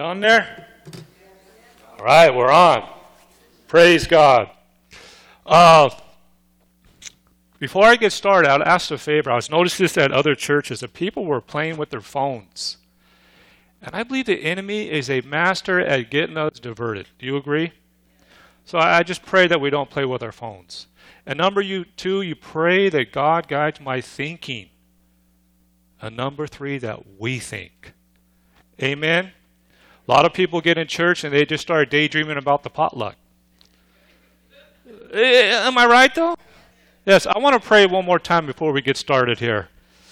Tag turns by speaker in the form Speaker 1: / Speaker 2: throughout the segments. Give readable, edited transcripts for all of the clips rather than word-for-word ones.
Speaker 1: on there? All right, we're on. Praise God. Before I get started, I'll ask a favor. I was noticing this at other churches that people were playing with their phones. And I believe the enemy is a master at getting us diverted. Do you agree? So I just pray that we don't play with our phones. And number two, you pray that God guides my thinking. And number three, that we think. Amen? A lot of people get in church and they just start daydreaming about the potluck. Am I right, though? Yes, I want to pray one more time before we get started here.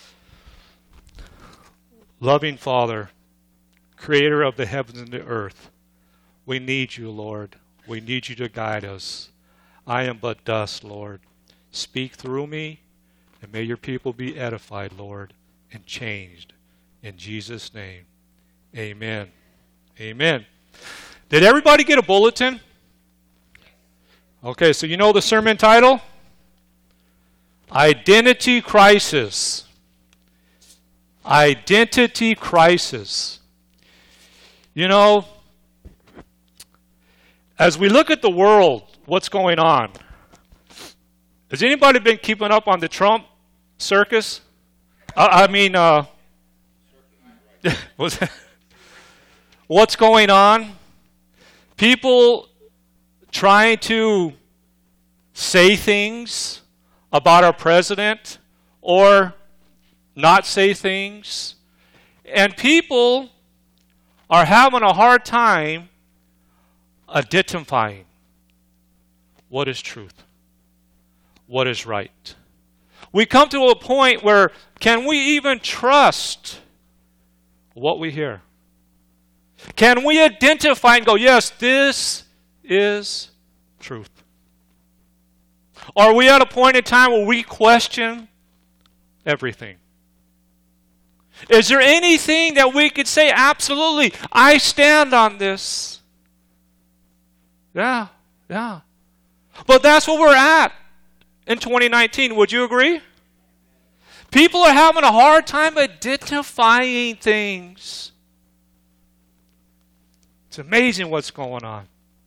Speaker 1: Loving Father, Creator of the heavens and the earth, we need you, Lord. We need you to guide us. I am but dust, Lord. Speak through me, and may your people be edified, Lord, and changed. In Jesus' name, amen. Amen. Did everybody get a bulletin? Okay, so you know the sermon title? Identity Crisis. Identity Crisis. You know, as we look at the world, what's going on? Has anybody been keeping up on the Trump circus? What's going on? People trying to say things about our president or not say things. And people are having a hard time identifying what is truth, what is right. We come to a point where can we even trust what we hear? Can we identify and go, yes, this is truth? Are we at a point in time where we question everything? Is there anything that we could say, absolutely, I stand on this? Yeah. But that's where we're at in 2019. Would you agree? People are having a hard time identifying things. It's amazing what's going on.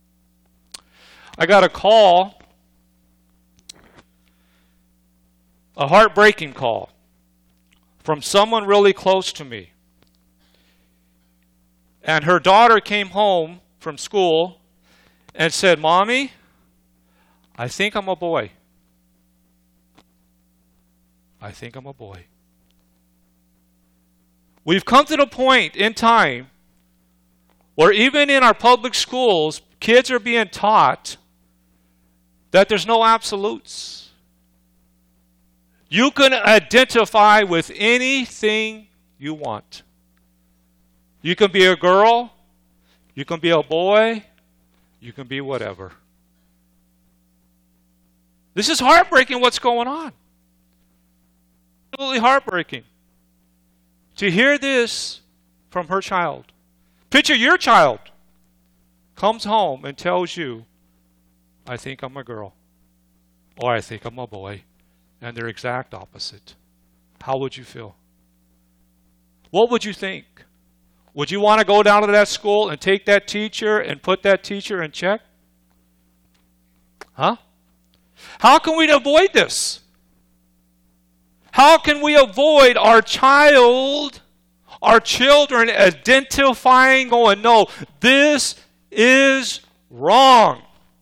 Speaker 1: I got a call, a heartbreaking call, from someone really close to me. And her daughter came home from school and said, Mommy, I think I'm a boy. I think I'm a boy. We've come to the point in time where even in our public schools, kids are being taught that there's no absolutes. You can identify with anything you want. You can be a girl, you can be a boy, you can be whatever. This is heartbreaking what's going on. Absolutely heartbreaking to hear this from her child. Picture your child comes home and tells you, I think I'm a girl, or I think I'm a boy, and they're exact opposite. How would you feel? What would you think? Would you want to go down to that school and take that teacher and put that teacher in check? Huh? How can we avoid this? How can we avoid our children identifying, going, no, this is wrong?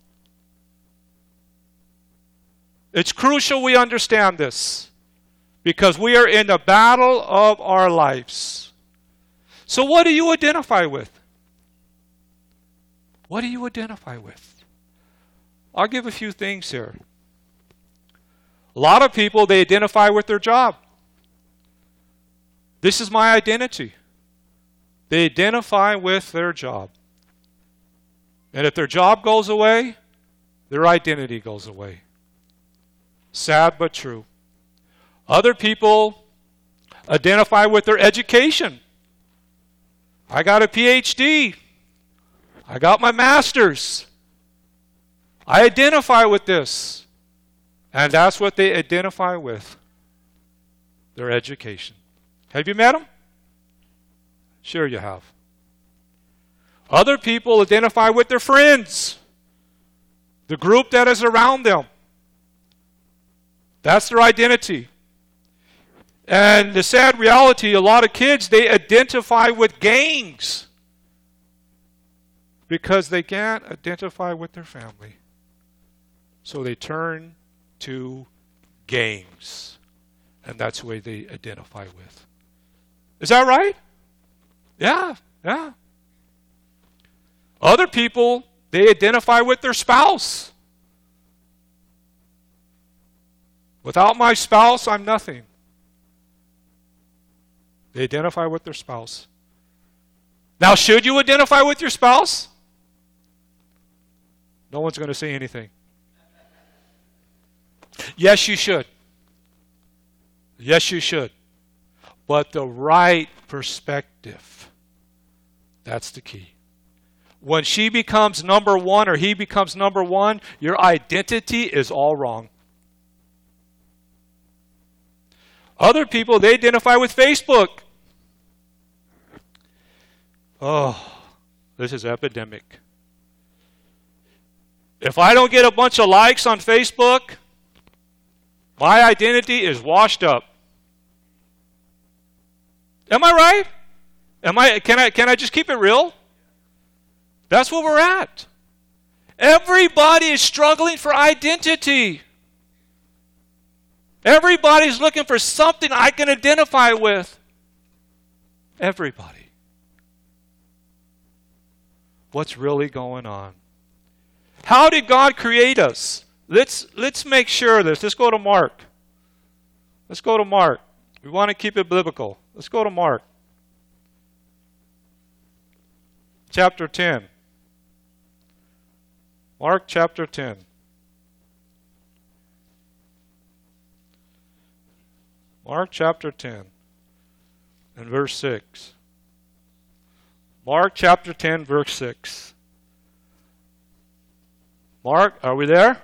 Speaker 1: It's crucial we understand this because we are in the battle of our lives. So what do you identify with? What do you identify with? I'll give a few things here. A lot of people, they identify with their job. This is my identity. They identify with their job. And if their job goes away, their identity goes away. Sad but true. Other people identify with their education. I got a PhD. I got my master's. I identify with this. And that's what they identify with, their education. Have you met them? Sure you have. Other people identify with their friends, the group that is around them. That's their identity. And the sad reality, a lot of kids, they identify with gangs because they can't identify with their family. So they turn to gangs. And that's the way they identify with. Is that right? Yeah. Other people, they identify with their spouse. Without my spouse, I'm nothing. They identify with their spouse. Now, should you identify with your spouse? No one's going to say anything. Yes, you should. Yes, you should. But the right perspective, that's the key. When she becomes number one or he becomes number one, your identity is all wrong. Other people, they identify with Facebook. Oh, this is epidemic. If I don't get a bunch of likes on Facebook, my identity is washed up. Am I right? Can I just keep it real? That's where we're at. Everybody is struggling for identity. Everybody's looking for something I can identify with. Everybody. What's really going on? How did God create us? Let's make sure of this. Let's go to Mark. Let's go to Mark. We want to keep it biblical. Let's go to Mark. Chapter 10. Mark chapter 10. Mark chapter 10 and verse 6. Mark chapter 10, verse 6. Mark, are we there?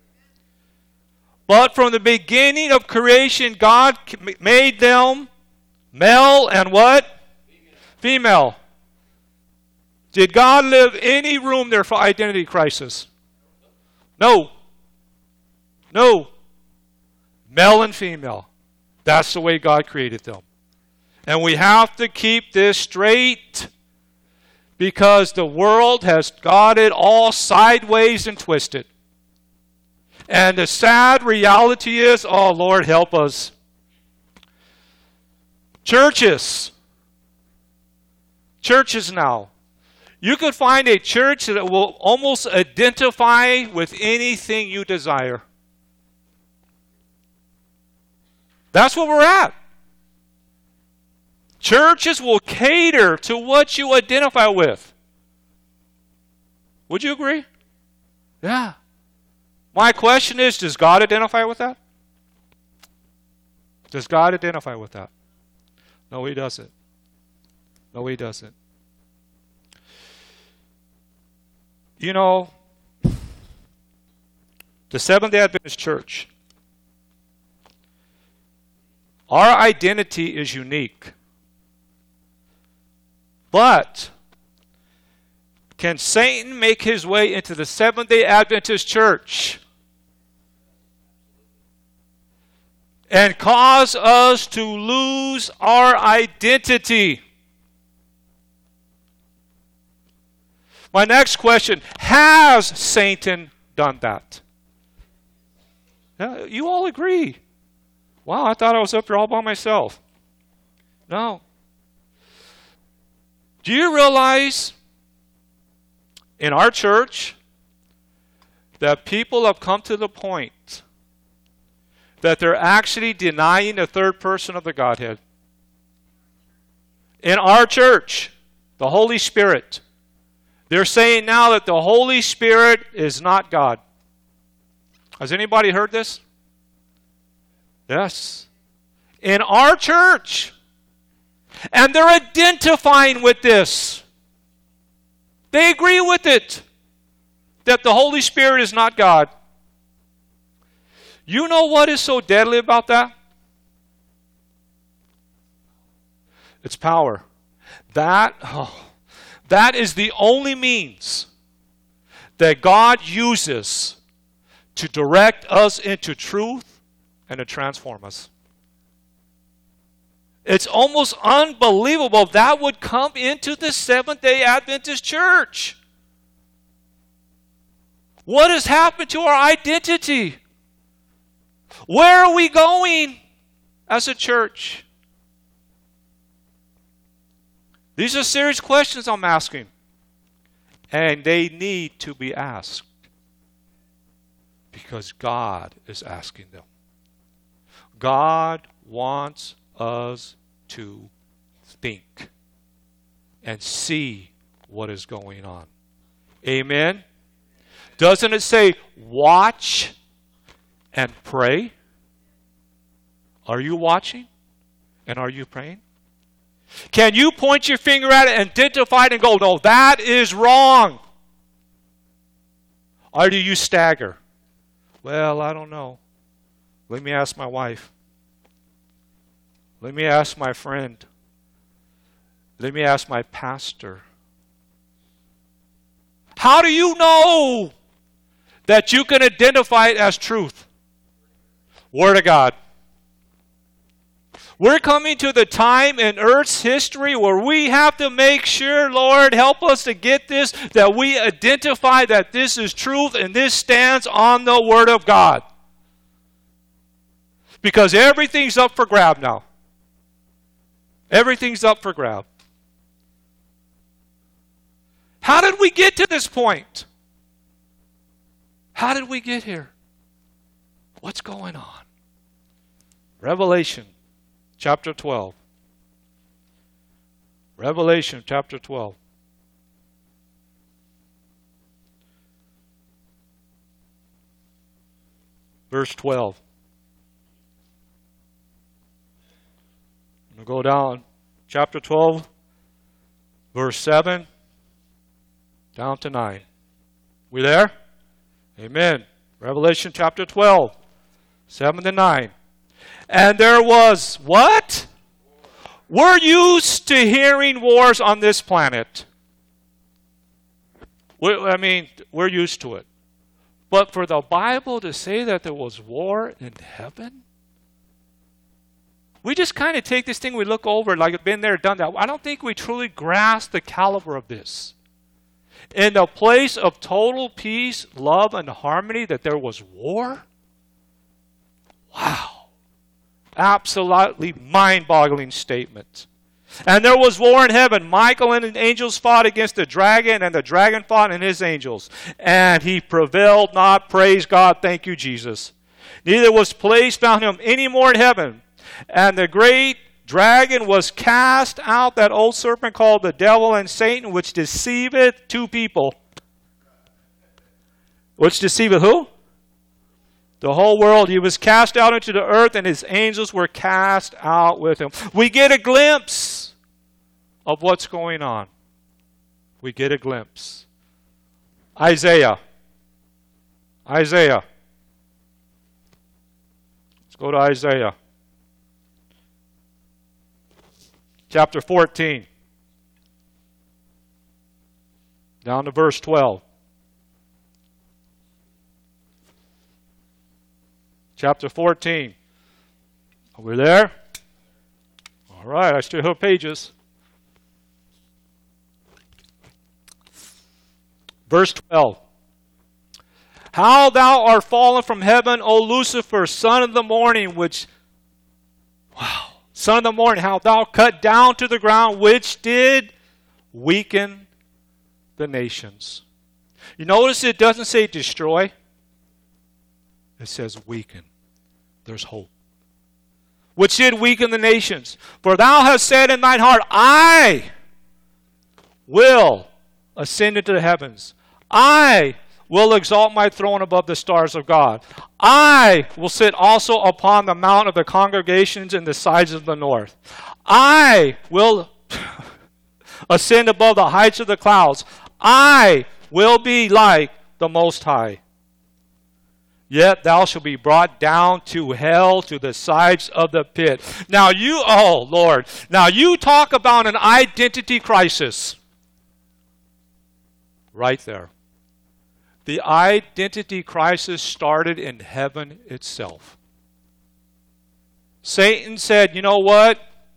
Speaker 1: But from the beginning of creation, God made them male and what? Female. Did God leave any room there for identity crisis? No. Male and female. That's the way God created them. And we have to keep this straight because the world has got it all sideways and twisted. And the sad reality is, oh Lord, help us. Churches now. You could find a church that will almost identify with anything you desire. That's where we're at. Churches will cater to what you identify with. Would you agree? Yeah. My question is, does God identify with that? Does God identify with that? No, He doesn't. No, He doesn't. You know, the Seventh-day Adventist Church, our identity is unique. But can Satan make his way into the Seventh-day Adventist Church and cause us to lose our identity? My next question, has Satan done that? You all agree. Wow, I thought I was up here all by myself. No. Do you realize in our church that people have come to the point that they're actually denying the third person of the Godhead? In our church, the Holy Spirit. They're saying now that the Holy Spirit is not God. Has anybody heard this? Yes. In our church. And they're identifying with this. They agree with it. That the Holy Spirit is not God. You know what is so deadly about that? It's power. That is the only means that God uses to direct us into truth and to transform us. It's almost unbelievable that would come into the Seventh-day Adventist church. What has happened to our identity? Where are we going as a church? These are serious questions I'm asking. And they need to be asked. Because God is asking them. God wants us to think and see what is going on. Amen? Doesn't it say, watch and pray? Are you watching? And are you praying? Can you point your finger at it, identify it, and go, no, that is wrong? Or do you stagger? Well, I don't know. Let me ask my wife. Let me ask my friend. Let me ask my pastor. How do you know that you can identify it as truth? Word of God. We're coming to the time in Earth's history where we have to make sure, Lord, help us to get this, that we identify that this is truth and this stands on the Word of God. Because everything's up for grab now. Everything's up for grab. How did we get to this point? How did we get here? What's going on? Revelation chapter 12. Revelation chapter 12. Verse 12. I'm going to go down. Chapter 12, verse 7, down to 9. We there? Amen. Revelation chapter 12, 7 to 9. And there was what? We're used to hearing wars on this planet. We're used to it. But for the Bible to say that there was war in heaven? We just kind of take this thing, we look over like it's been there, done that. I don't think we truly grasp the caliber of this. In the place of total peace, love, and harmony, that there was war? Wow. Absolutely mind-boggling statement. And there was war in heaven. Michael and his angels fought against the dragon, and the dragon fought and his angels. And he prevailed not. Praise God. Thank you, Jesus. Neither was place found him any more in heaven. And the great dragon was cast out, that old serpent called the devil and Satan, which deceiveth two people. Which deceiveth who? The whole world. He was cast out into the earth, and his angels were cast out with him. We get a glimpse of what's going on. We get a glimpse. Isaiah. Let's go to Isaiah. Chapter 14. Down to verse 12. Chapter 14. Are we there? All right, I still have pages. Verse 12. How thou art fallen from heaven, O Lucifer, son of the morning, son of the morning, how thou cut down to the ground, which did weaken the nations. You notice it doesn't say destroy. It says weaken. There's hope. Which did weaken the nations. For thou hast said in thine heart, I will ascend into the heavens. I will exalt my throne above the stars of God. I will sit also upon the mount of the congregations in the sides of the north. I will ascend above the heights of the clouds. I will be like the Most High. Yet thou shalt be brought down to hell, to the sides of the pit. Now you talk about an identity crisis. Right there. The identity crisis started in heaven itself. Satan said, you know what?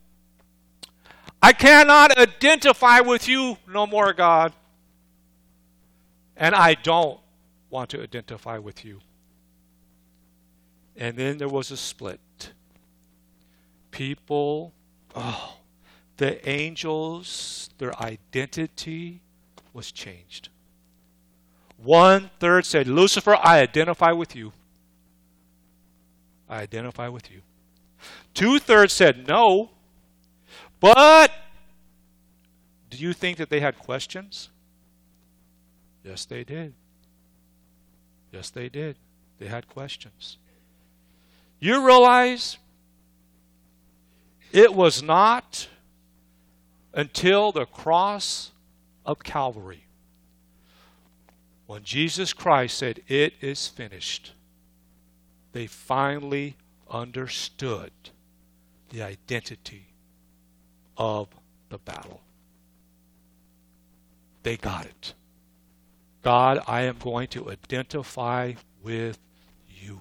Speaker 1: I cannot identify with you no more, God. And I don't want to identify with you. And then there was a split. People, the angels, their identity was changed. 1/3 said, Lucifer, I identify with you. I identify with you. 2/3 said, no. But do you think that they had questions? Yes, they did. Yes, they did. They had questions. You realize it was not until the cross of Calvary when Jesus Christ said, it is finished, they finally understood the identity of the battle. They got it. God, I am going to identify with you.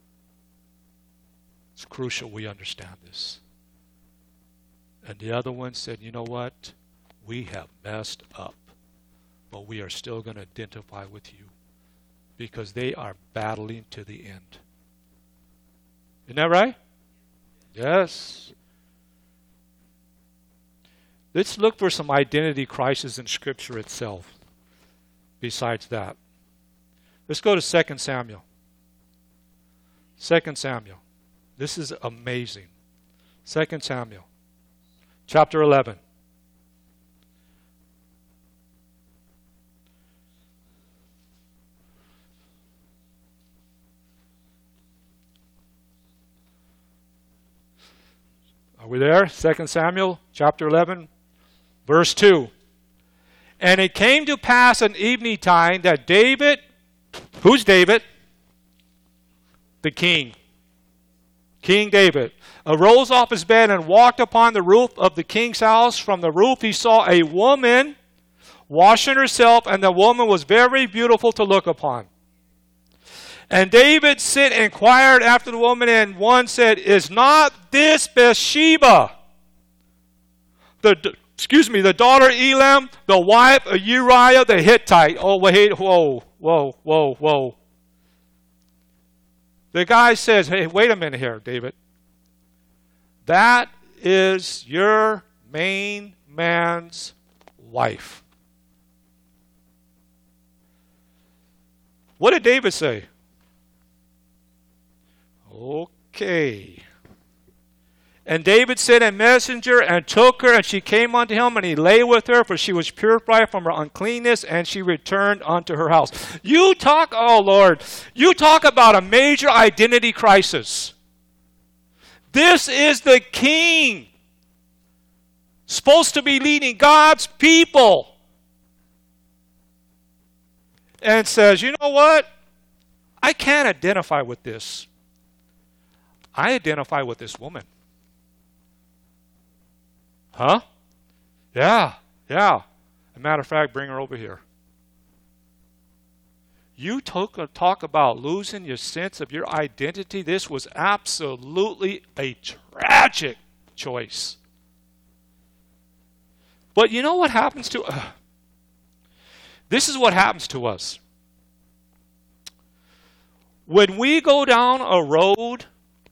Speaker 1: It's crucial we understand this. And the other one said, you know what? We have messed up, but we are still going to identify with you because they are battling to the end. Isn't that right? Yes. Let's look for some identity crisis in Scripture itself. Besides that, let's go to 2 Samuel. 2 Samuel. This is amazing. 2 Samuel, chapter 11. Are we there? 2 Samuel, chapter 11, verse 2. And it came to pass an evening time that David, who's David? The king. King David arose off his bed and walked upon the roof of the king's house. From the roof he saw a woman washing herself, and the woman was very beautiful to look upon. And David sit and inquired after the woman, and one said, is not this Bathsheba, the daughter of Elam, the wife of Uriah the Hittite? Oh, wait, whoa. The guy says, hey, wait a minute here, David. That is your main man's wife. What did David say? Okay. And David sent a messenger and took her, and she came unto him, and he lay with her, for she was purified from her uncleanness, and she returned unto her house. You talk, oh Lord, you talk about a major identity crisis. This is the king, supposed to be leading God's people, and says, you know what? I can't identify with this. I identify with this woman. Huh? Yeah. As a matter of fact, bring her over here. You talk about losing your sense of your identity. This was absolutely a tragic choice. But you know what happens to this is what happens to us. When we go down a road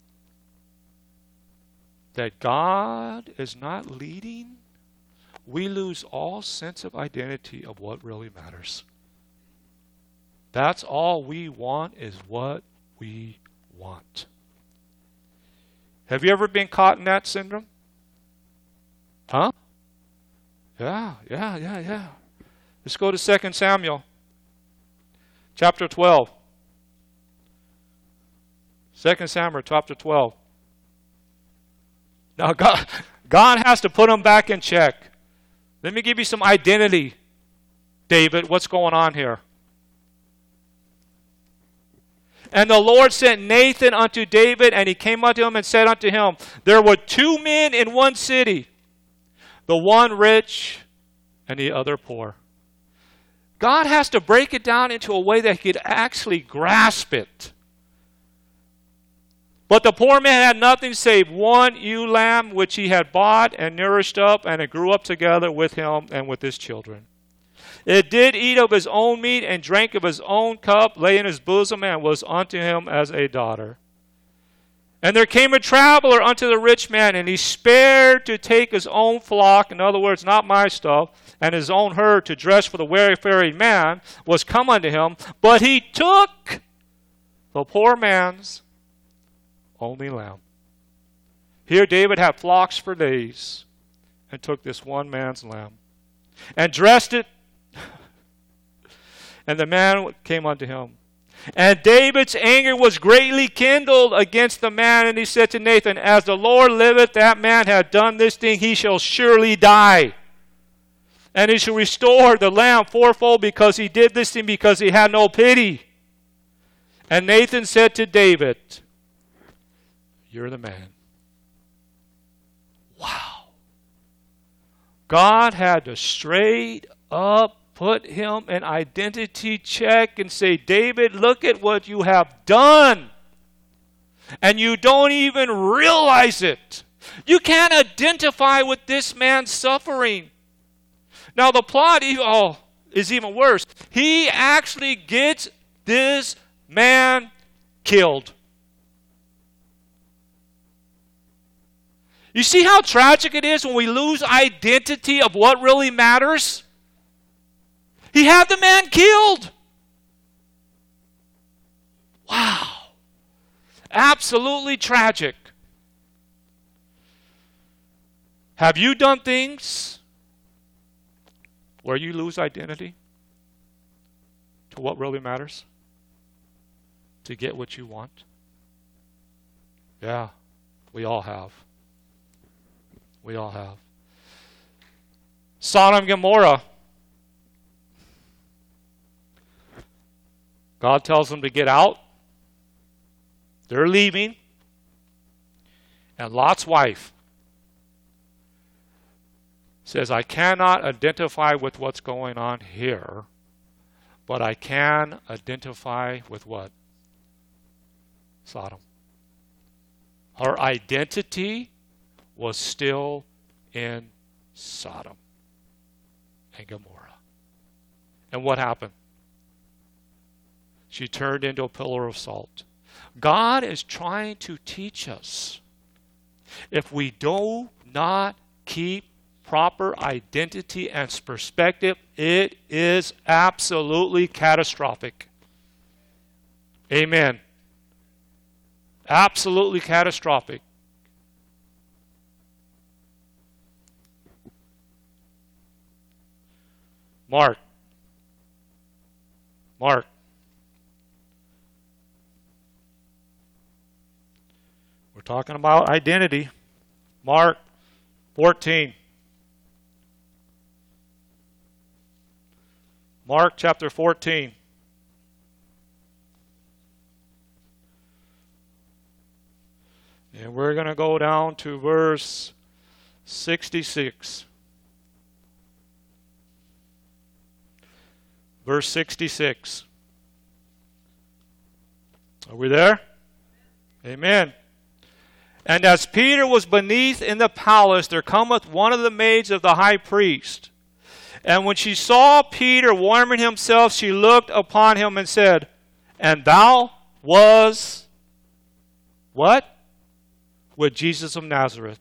Speaker 1: that God is not leading, we lose all sense of identity of what really matters. That's all we want is what we want. Have you ever been caught in that syndrome? Huh? Yeah. Let's go to 2 Samuel, chapter 12. 2 Samuel, chapter 12. Now, God has to put them back in check. Let me give you some identity, David. What's going on here? And the Lord sent Nathan unto David, and he came unto him and said unto him, there were 2 men in one city, the one rich and the other poor. God has to break it down into a way that he could actually grasp it. But the poor man had nothing save one ewe lamb, which he had bought and nourished up, and it grew up together with him and with his children. It did eat of his own meat and drank of his own cup, lay in his bosom, and was unto him as a daughter. And there came a traveler unto the rich man, and he spared to take his own flock, in other words, not my stuff, and his own herd to dress for the wayfaring man, was come unto him, but he took the poor man's only lamb. Here David had flocks for days, and took this one man's lamb, and dressed it, and the man came unto him. And David's anger was greatly kindled against the man, and he said to Nathan, as the Lord liveth, that man hath done this thing, he shall surely die. And he shall restore the lamb fourfold, because he did this thing, because he had no pity. And Nathan said to David, you're the man. Wow. God had to straight up put him in identity check and say, David, look at what you have done. And you don't even realize it. You can't identify with this man's suffering. Now the plot is even worse. He actually gets this man killed. You see how tragic it is when we lose identity of what really matters? He had the man killed. Wow. Absolutely tragic. Have you done things where you lose identity to what really matters? To get what you want? Yeah, we all have. We all have. Sodom and Gomorrah. God tells them to get out. They're leaving. And Lot's wife says, I cannot identify with what's going on here, but I can identify with what? Sodom. Her identity was still in Sodom and Gomorrah. And what happened? She turned into a pillar of salt. God is trying to teach us. If we do not keep proper identity and perspective, it is absolutely catastrophic. Amen. Absolutely catastrophic. Mark. We're talking about identity. Mark 14. Mark chapter 14. And we're going to go down to verse 66. Verse 66. Are we there? Amen. And as Peter was beneath in the palace, there cometh one of the maids of the high priest. And when she saw Peter warming himself, she looked upon him and said, and thou was what? With Jesus of Nazareth.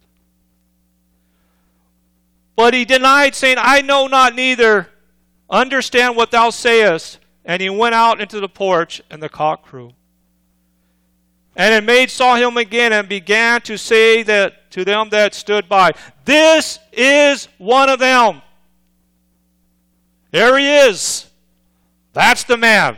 Speaker 1: But he denied, saying, I know not, neither understand what thou sayest. And he went out into the porch, and the cock crew. And the maid saw him again, and began to say that to them that stood by, this is one of them. There he is. That's the man.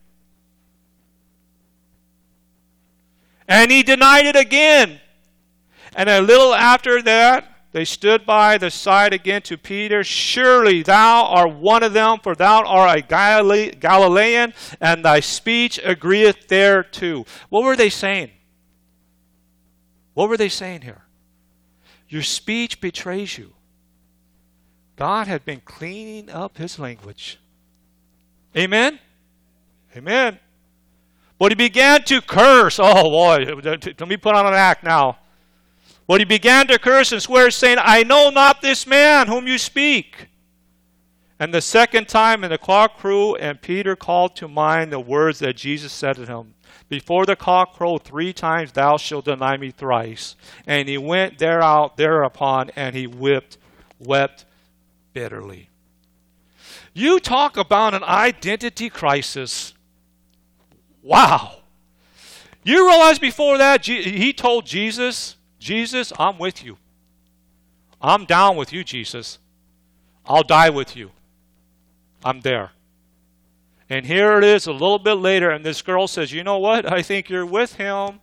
Speaker 1: And he denied it again. And a little after that, they stood by the side again to Peter. Surely thou art one of them, for thou art a Galilean, and thy speech agreeth thereto. What were they saying? What were they saying here? Your speech betrays you. God had been cleaning up his language. Amen? Amen. But he began to curse. Oh, boy. Let me put on an act now. But he began to curse and swear, saying, I know not this man whom you speak. And the second time, and the cock crew, and Peter called to mind the words that Jesus said to him, Before the cock crow 3 times, thou shalt deny me thrice. And he went thereupon, and he wept bitterly. You talk about an identity crisis. Wow. You realize before that, he told Jesus, Jesus, I'm with you. I'm down with you, Jesus. I'll die with you. I'm there. And here it is a little bit later, and this girl says, you know what? I think you're with him.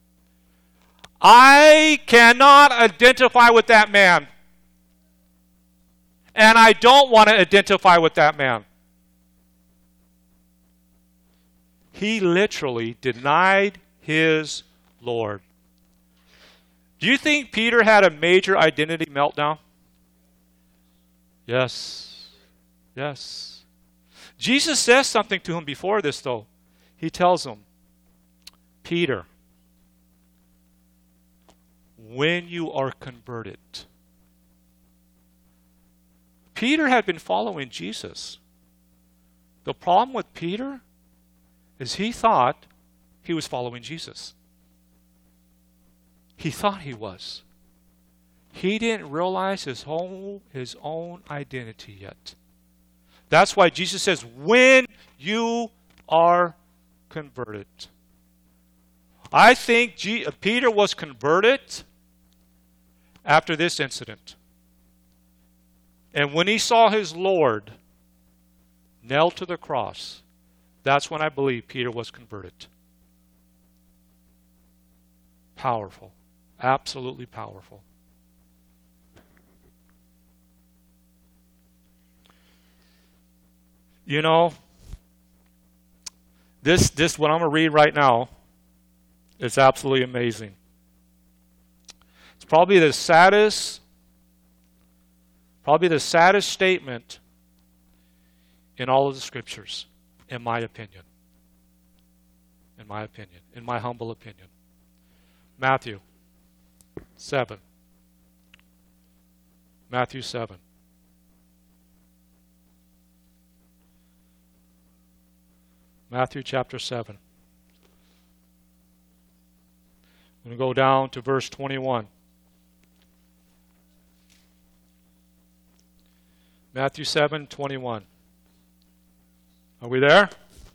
Speaker 1: I cannot identify with that man. And I don't want to identify with that man. He literally denied his Lord. Do you think Peter had a major identity meltdown? Yes. Yes. Jesus says something to him before this, though. He tells him, Peter, when you are converted. Peter had been following Jesus. The problem with Peter is he thought he was following Jesus. He thought he was. He didn't realize his own identity yet. That's why Jesus says, when you are converted. I think Peter was converted after this incident. And when he saw his Lord nailed to the cross, that's when I believe Peter was converted. Powerful. Absolutely powerful. You know, this what I'm going to read right now is absolutely amazing. It's probably the saddest statement in all of the scriptures, in my opinion. In my humble opinion. Matthew 7. Matthew 7. Matthew chapter 7. I'm going to go down to verse 21. Matthew 7:21. Are we there?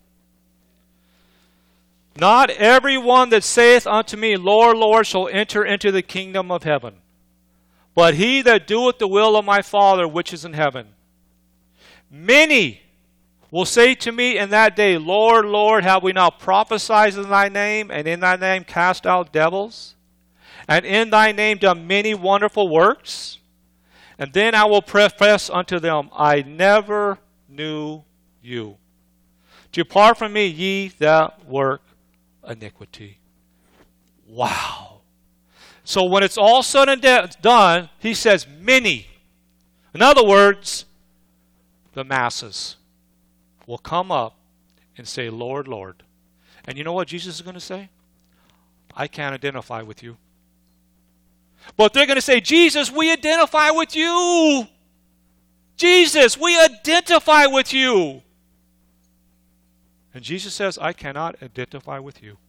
Speaker 1: Not everyone that saith unto me, Lord, Lord, shall enter into the kingdom of heaven, but he that doeth the will of my Father which is in heaven. Many will say to me in that day, Lord, Lord, have we not prophesied in thy name, and in thy name cast out devils, and in thy name done many wonderful works? And then I will profess unto them, I never knew you. Depart from me, ye that work iniquity. Wow. So when it's all said and done, he says many. In other words, the masses will come up and say, Lord, Lord. And you know what Jesus is going to say? I can't identify with you. But they're going to say, Jesus, we identify with you. Jesus, we identify with you. And Jesus says, I cannot identify with you.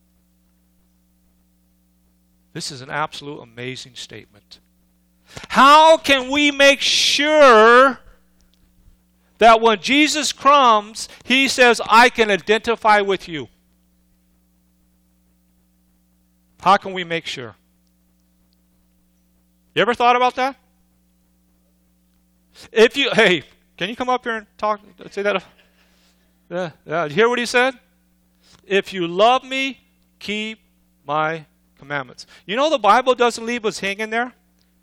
Speaker 1: This is an absolute amazing statement. How can we make sure that when Jesus comes, he says, I can identify with you? How can we make sure? You ever thought about that? Hey, can you come up here and talk? Say that. Yeah. You hear what he said? If you love me, keep my commandments. You know the Bible doesn't leave us hanging there.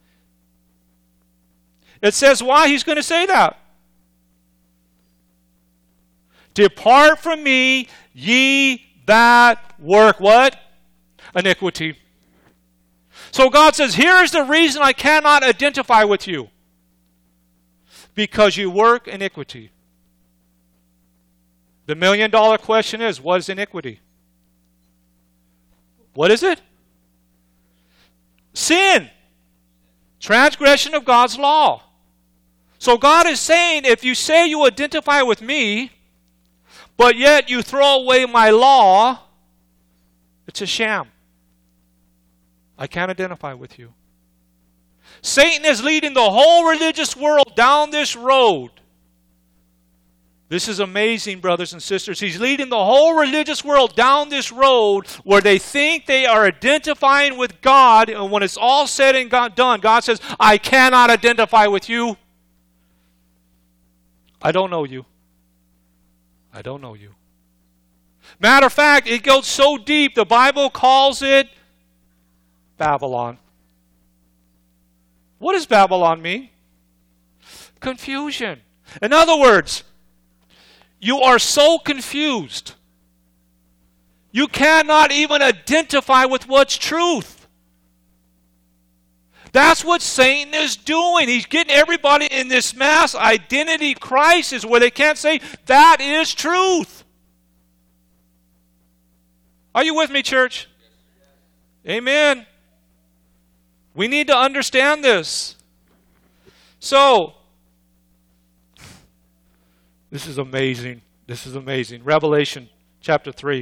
Speaker 1: It says why he's going to say that. Depart from me, ye that work what? Iniquity. So God says, here's the reason I cannot identify with you. Because you work iniquity. The million-dollar question is, what is iniquity? What is it? Sin. Transgression of God's law. So God is saying, if you say you identify with me, but yet you throw away my law, it's a sham. I can't identify with you. Satan is leading the whole religious world down this road. This is amazing, brothers and sisters. He's leading the whole religious world down this road where they think they are identifying with God, and when it's all said and done, God says, I cannot identify with you. I don't know you. I don't know you. Matter of fact, it goes so deep, the Bible calls it Babylon. What does Babylon mean? Confusion. In other words, you are so confused. You cannot even identify with what's truth. That's what Satan is doing. He's getting everybody in this mass identity crisis where they can't say, that is truth. Are you with me, church? Amen. We need to understand this. So, this is amazing. This is amazing. Revelation chapter 3.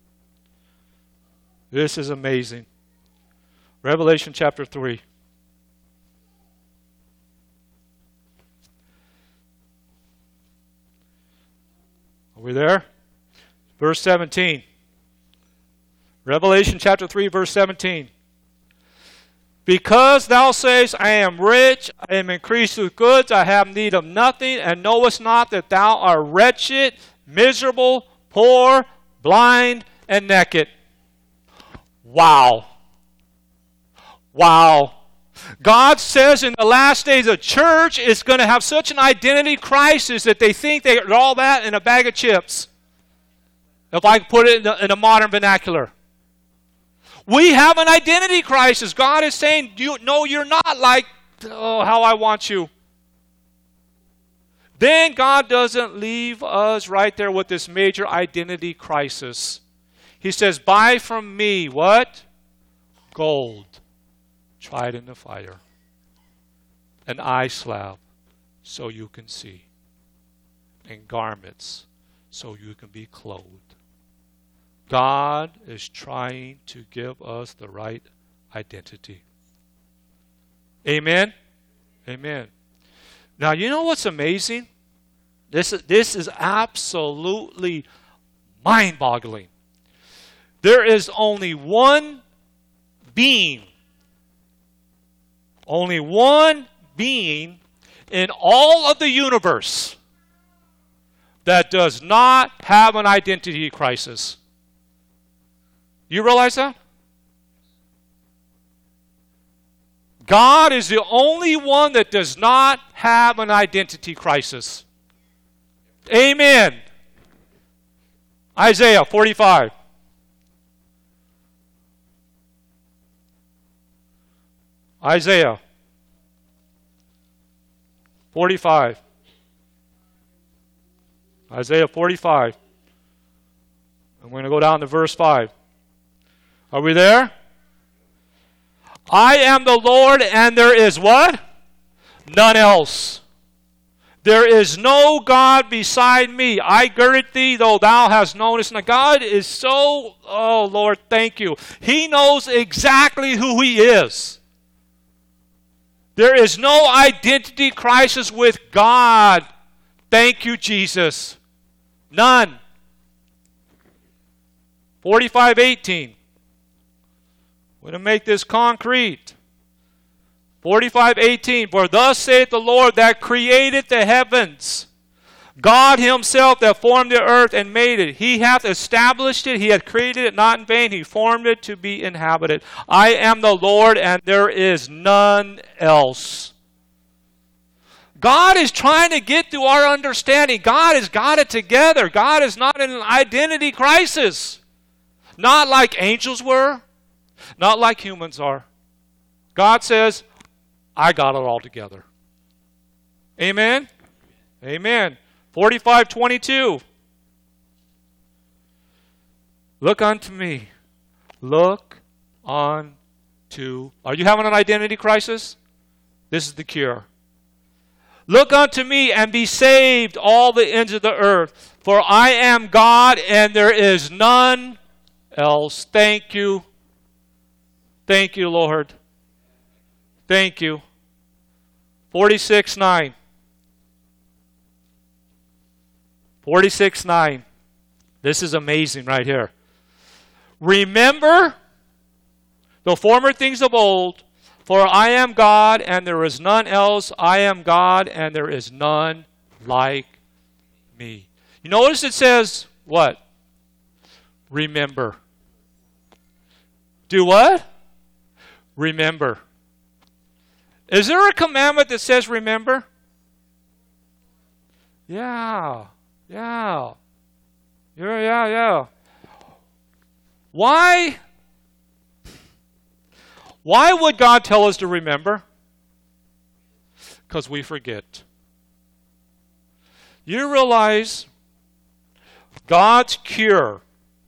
Speaker 1: This is amazing. Revelation chapter 3. Are we there? Verse 17. Revelation chapter 3, verse 17. Because thou sayest, I am rich, I am increased with goods, I have need of nothing, and knowest not that thou art wretched, miserable, poor, blind, and naked. Wow. Wow. God says in the last days the church is going to have such an identity crisis that they think they're all that in a bag of chips. If I put it in a modern vernacular. We have an identity crisis. God is saying, no, you're not like how I want you. Then God doesn't leave us right there with this major identity crisis. He says, buy from me what? Gold, tried in the fire. An eye salve, so you can see. And garments, so you can be clothed. God is trying to give us the right identity. Amen? Amen. Now, you know what's amazing? This is absolutely mind-boggling. There is only one being in all of the universe that does not have an identity crisis. You realize that? God is the only one that does not have an identity crisis. Amen. Isaiah 45. Isaiah 45. Isaiah 45. I'm going to go down to verse 5. Are we there? I am the Lord, and there is what? None else. There is no God beside me. I girded thee, though thou hast known it. Now God is so, oh Lord, thank you. He knows exactly who He is. There is no identity crisis with God. Thank you, Jesus. None. 45:18. We're going to make this concrete. 45:18. For thus saith the Lord that created the heavens, God Himself that formed the earth and made it. He hath established it. He hath created it not in vain. He formed it to be inhabited. I am the Lord, and there is none else. God is trying to get to our understanding. God has got it together. God is not in an identity crisis. Not like angels were. Not like humans are. God says, I got it all together. Amen? Amen. 45:22. Look unto me. Look unto. Are you having an identity crisis? This is the cure. Look unto me and be saved, all the ends of the earth. For I am God and there is none else. Thank you. Thank you, Lord. Thank you. 46:9. 46:9. This is amazing right here. Remember the former things of old, for I am God and there is none else. I am God and there is none like me. You notice it says what? Remember. Do what? Remember. Is there a commandment that says remember? Yeah. Why would God tell us to remember? Because we forget. You realize God's cure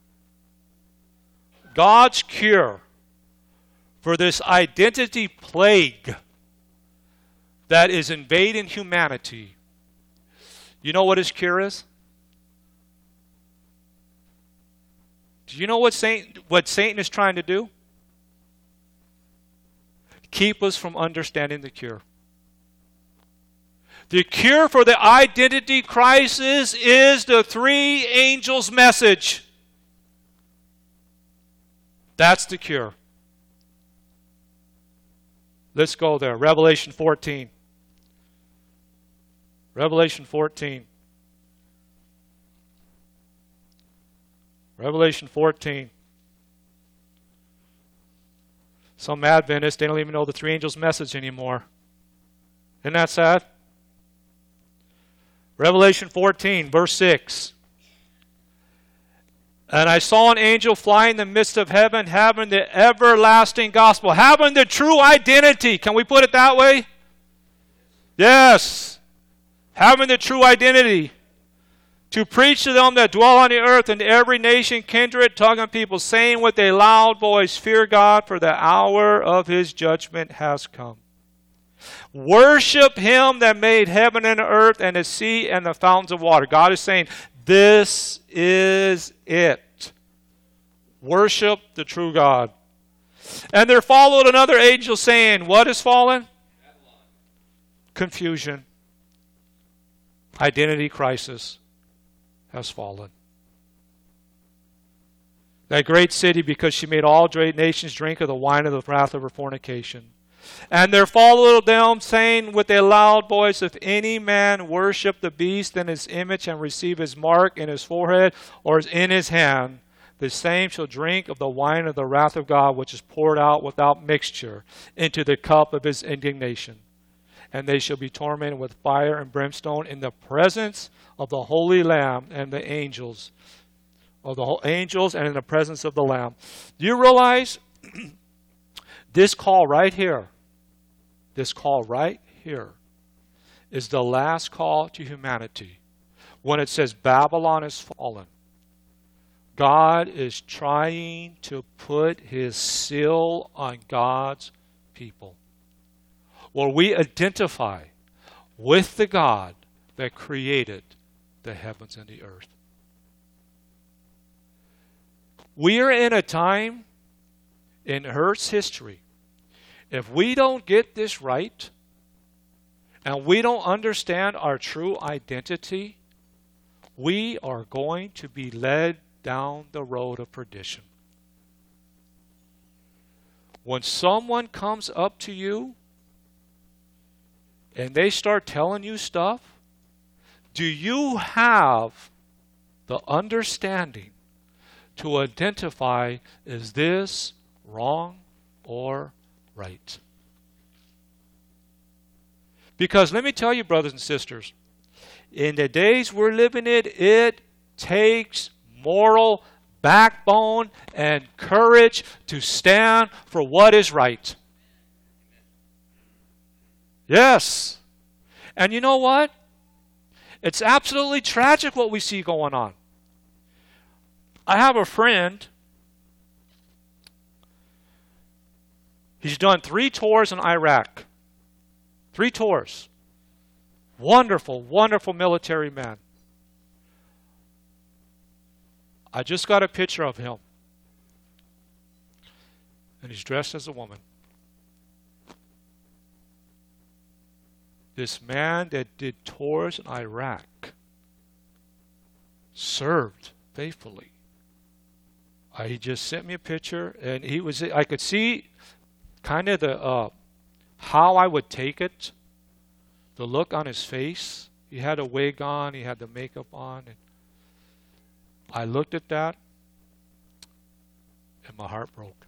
Speaker 1: for this identity plague that is invading humanity. You know what his cure is? Do you know what Satan is trying to do? Keep us from understanding the cure. The cure for the identity crisis is the three angels' message. That's the cure. Let's go there. Revelation 14. Revelation 14. Revelation 14. Some Adventists, they don't even know the three angels' message anymore. Isn't that sad? Revelation 14, verse 6. And I saw an angel fly in the midst of heaven, having the everlasting gospel, having the true identity. Can we put it that way? Yes. Having the true identity. To preach to them that dwell on the earth, and to every nation, kindred, tongue, and people, saying with a loud voice, fear God, for the hour of his judgment has come. Worship him that made heaven and earth and the sea and the fountains of water. God is saying, this is it. Worship the true God. And there followed another angel saying, what is fallen? Babylon. Confusion. Identity crisis has fallen. That great city, because she made all great nations drink of the wine of the wrath of her fornication. And there followed them, saying with a loud voice, if any man worship the beast in his image and receive his mark in his forehead or in his hand, the same shall drink of the wine of the wrath of God, which is poured out without mixture into the cup of his indignation. And they shall be tormented with fire and brimstone in the presence of the Holy Lamb and the angels, and in the presence of the Lamb. Do you realize this call right here is the last call to humanity. When it says Babylon is fallen, God is trying to put his seal on God's people, where we identify with the God that created the heavens and the earth. We are in a time in Earth's history, if we don't get this right and we don't understand our true identity, we are going to be led down the road of perdition. When someone comes up to you and they start telling you stuff, do you have the understanding to identify, is this wrong or right? Because let me tell you, brothers and sisters, in the days we're living in, it takes moral backbone and courage to stand for what is right. Yes. And you know what? It's absolutely tragic what we see going on. I have a friend. He's done 3 tours in Iraq. 3 tours. Wonderful, wonderful military man. I just got a picture of him. And he's dressed as a woman. This man that did tours in Iraq served faithfully. He just sent me a picture, and I could see kind of the how I would take it, the look on his face. He had a wig on, he had the makeup on, and I looked at that, and my heart broke.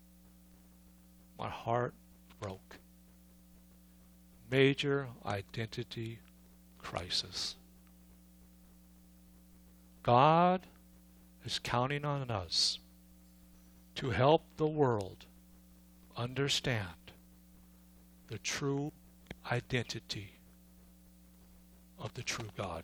Speaker 1: My heart broke. Major identity crisis. God is counting on us to help the world understand the true identity of the true God.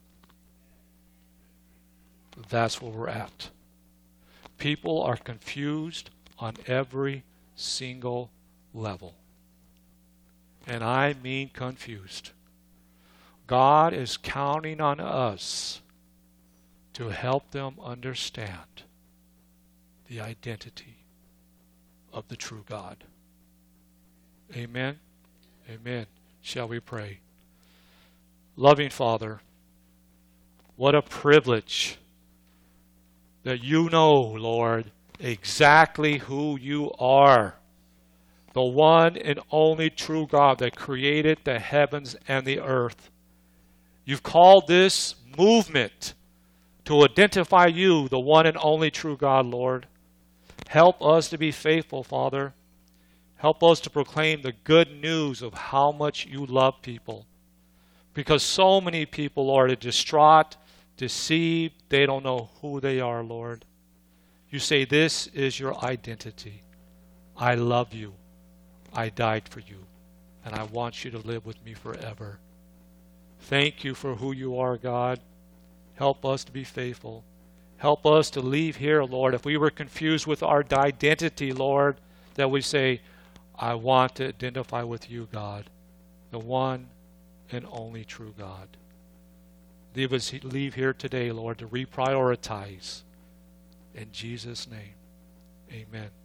Speaker 1: That's where we're at. People are confused on every single level. And I mean confused. God is counting on us to help them understand the identity of the true God. Amen. Amen. Shall we pray? Loving Father, what a privilege that you know, Lord, exactly who you are. The one and only true God that created the heavens and the earth. You've called this movement to identify you, the one and only true God, Lord. Help us to be faithful, Father. Help us to proclaim the good news of how much you love people. Because so many people, Lord, are distraught, deceived. They don't know who they are, Lord. You say this is your identity. I love you. I died for you. And I want you to live with me forever. Thank you for who you are, God. Help us to be faithful. Help us to leave here, Lord. If we were confused with our identity, Lord, that we say, I want to identify with you, God, the one and only true God. Leave here today, Lord, to reprioritize. In Jesus' name, amen.